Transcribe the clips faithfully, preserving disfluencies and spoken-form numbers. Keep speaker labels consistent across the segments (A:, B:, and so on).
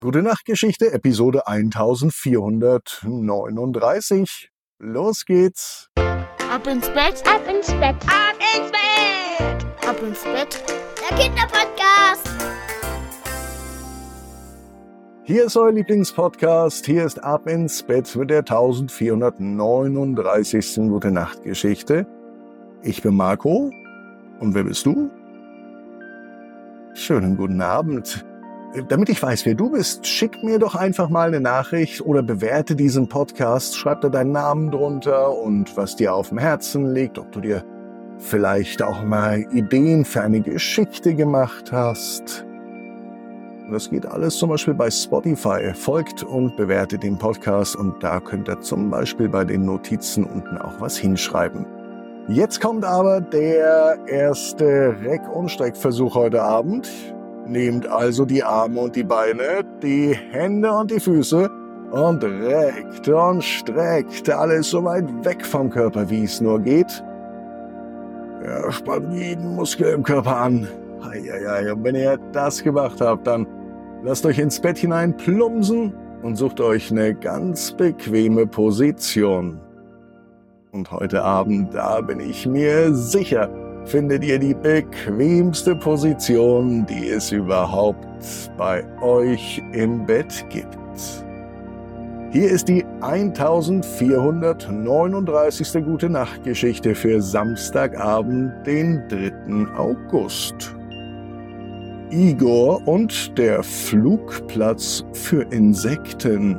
A: Gute Nacht Geschichte, Episode eintausendvierhundertneununddreißig. Los geht's.
B: Ab ins Bett,
C: ab ins Bett,
B: ab ins Bett, ab ins Bett.
C: Der Kinderpodcast.
A: Hier ist euer Lieblingspodcast. Hier ist Ab ins Bett mit der eintausendvierhundertneununddreißigsten Gute Nacht Geschichte. Ich bin Marco. Und wer bist du? Schönen guten Abend. Damit ich weiß, wer du bist, schick mir doch einfach mal eine Nachricht oder bewerte diesen Podcast. Schreib da deinen Namen drunter und was dir auf dem Herzen liegt, ob du dir vielleicht auch mal Ideen für eine Geschichte gemacht hast. Das geht alles zum Beispiel bei Spotify. Folgt und bewertet den Podcast und da könnt ihr zum Beispiel bei den Notizen unten auch was hinschreiben. Jetzt kommt aber der erste Reck- und Streckversuch heute Abend. Nehmt also die Arme und die Beine, die Hände und die Füße und reckt und streckt alles so weit weg vom Körper, wie es nur geht. Ja, spannt jeden Muskel im Körper an. Heieiei. Und wenn ihr das gemacht habt, dann lasst euch ins Bett hinein plumpsen und sucht euch eine ganz bequeme Position. Und heute Abend, da bin ich mir sicher, findet ihr die bequemste Position, die es überhaupt bei euch im Bett gibt. Hier ist die eintausendvierhundertneununddreißigste Gute Nacht Geschichte für Samstagabend, den dritten August. Igor und der Flugplatz für Insekten.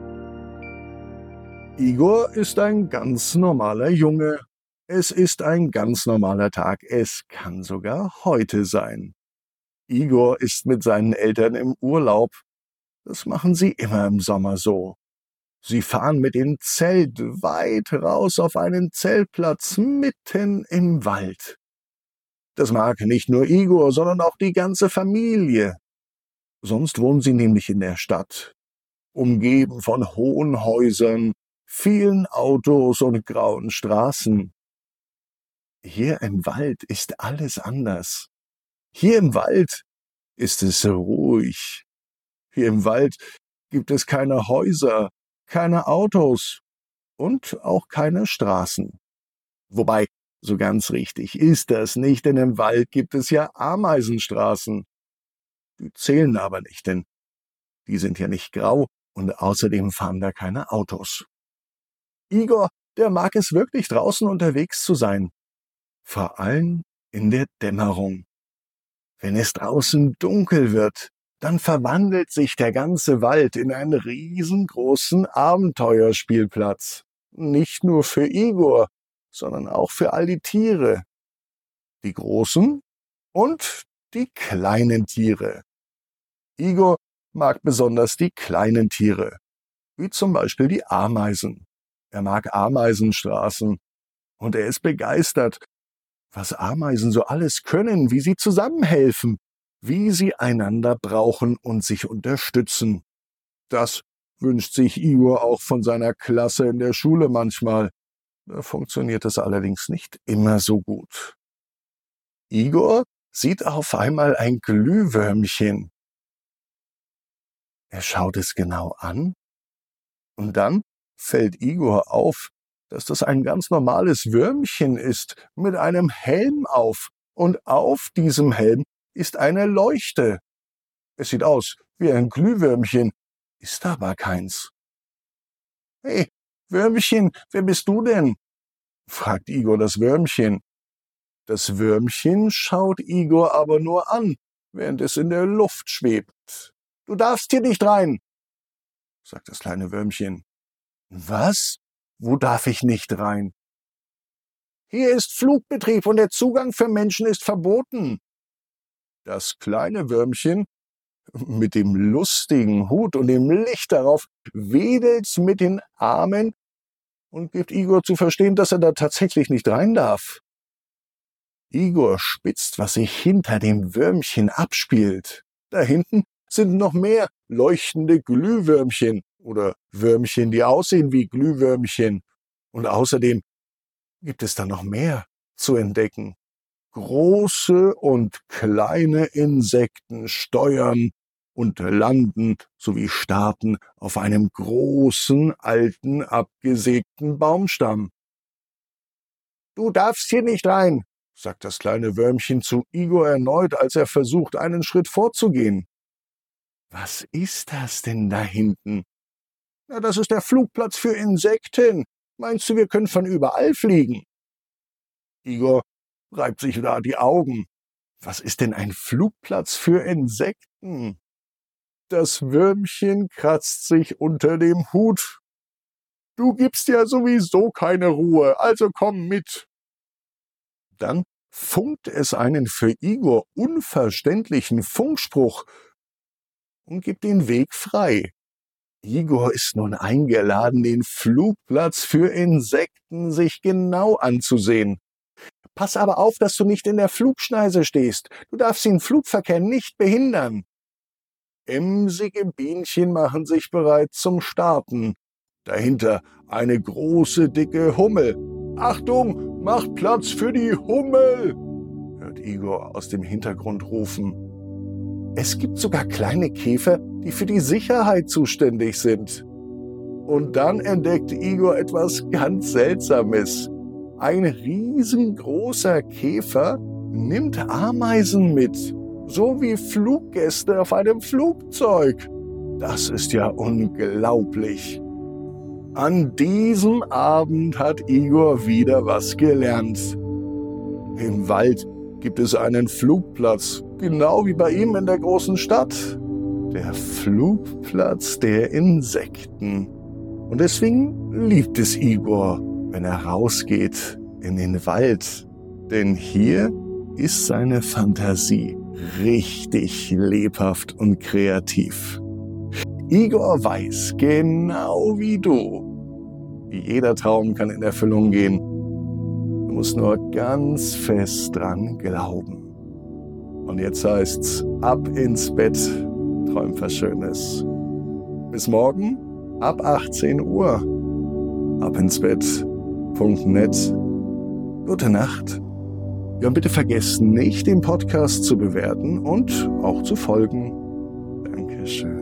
A: Igor ist ein ganz normaler Junge. Es ist ein ganz normaler Tag. Es kann sogar heute sein. Igor ist mit seinen Eltern im Urlaub. Das machen sie immer im Sommer so. Sie fahren mit dem Zelt weit raus auf einen Zeltplatz mitten im Wald. Das mag nicht nur Igor, sondern auch die ganze Familie. Sonst wohnen sie nämlich in der Stadt, umgeben von hohen Häusern, vielen Autos und grauen Straßen. Hier im Wald ist alles anders. Hier im Wald ist es ruhig. Hier im Wald gibt es keine Häuser, keine Autos und auch keine Straßen. Wobei, so ganz richtig ist das nicht, denn im Wald gibt es ja Ameisenstraßen. Die zählen aber nicht, denn die sind ja nicht grau und außerdem fahren da keine Autos. Igor, der mag es wirklich, draußen unterwegs zu sein. Vor allem in der Dämmerung. Wenn es draußen dunkel wird, dann verwandelt sich der ganze Wald in einen riesengroßen Abenteuerspielplatz. Nicht nur für Igor, sondern auch für all die Tiere. Die großen und die kleinen Tiere. Igor mag besonders die kleinen Tiere, wie zum Beispiel die Ameisen. Er mag Ameisenstraßen und er ist begeistert, was Ameisen so alles können, wie sie zusammenhelfen, wie sie einander brauchen und sich unterstützen. Das wünscht sich Igor auch von seiner Klasse in der Schule manchmal. Da funktioniert es allerdings nicht immer so gut. Igor sieht auf einmal ein Glühwürmchen. Er schaut es genau an und dann fällt Igor auf, dass das ein ganz normales Würmchen ist, mit einem Helm auf. Und auf diesem Helm ist eine Leuchte. Es sieht aus wie ein Glühwürmchen, ist aber keins. »Hey, Würmchen, wer bist du denn?« fragt Igor das Würmchen. Das Würmchen schaut Igor aber nur an, während es in der Luft schwebt. »Du darfst hier nicht rein«, sagt das kleine Würmchen. »Was? Wo darf ich nicht rein?« »Hier ist Flugbetrieb und der Zugang für Menschen ist verboten.« Das kleine Würmchen mit dem lustigen Hut und dem Licht darauf wedelt mit den Armen und gibt Igor zu verstehen, dass er da tatsächlich nicht rein darf. Igor spitzt, was sich hinter dem Würmchen abspielt. Da hinten sind noch mehr leuchtende Glühwürmchen oder Würmchen, die aussehen wie Glühwürmchen. Und außerdem gibt es da noch mehr zu entdecken. Große und kleine Insekten steuern und landen sowie starten auf einem großen, alten, abgesägten Baumstamm. »Du darfst hier nicht rein«, sagt das kleine Würmchen zu Igor erneut, als er versucht, einen Schritt vorzugehen. »Was ist das denn da hinten?« »Na, das ist der Flugplatz für Insekten. Meinst du, wir können von überall fliegen?« Igor reibt sich da die Augen. Was ist denn ein Flugplatz für Insekten? Das Würmchen kratzt sich unter dem Hut. »Du gibst ja sowieso keine Ruhe, also komm mit.« Dann funkt es einen für Igor unverständlichen Funkspruch und gibt den Weg frei. Igor ist nun eingeladen, den Flugplatz für Insekten sich genau anzusehen. »Pass aber auf, dass du nicht in der Flugschneise stehst. Du darfst den Flugverkehr nicht behindern.« Emsige Bienchen machen sich bereit zum Starten. Dahinter eine große, dicke Hummel. »Achtung, macht Platz für die Hummel«, hört Igor aus dem Hintergrund rufen. Es gibt sogar kleine Käfer, die für die Sicherheit zuständig sind. Und dann entdeckt Igor etwas ganz Seltsames. Ein riesengroßer Käfer nimmt Ameisen mit, so wie Fluggäste auf einem Flugzeug. Das ist ja unglaublich. An diesem Abend hat Igor wieder was gelernt. Im Wald gibt es einen Flugplatz, genau wie bei ihm in der großen Stadt. Der Flugplatz der Insekten. Und deswegen liebt es Igor, wenn er rausgeht in den Wald. Denn hier ist seine Fantasie richtig lebhaft und kreativ. Igor weiß, genau wie du, jeder Traum kann in Erfüllung gehen. Du musst nur ganz fest dran glauben. Und jetzt heißt's, ab ins Bett, träum was Schönes. Bis morgen ab achtzehn Uhr. Ab ins Bett Punkt net. Gute Nacht. Ja, und bitte vergesst nicht, den Podcast zu bewerten und auch zu folgen. Dankeschön.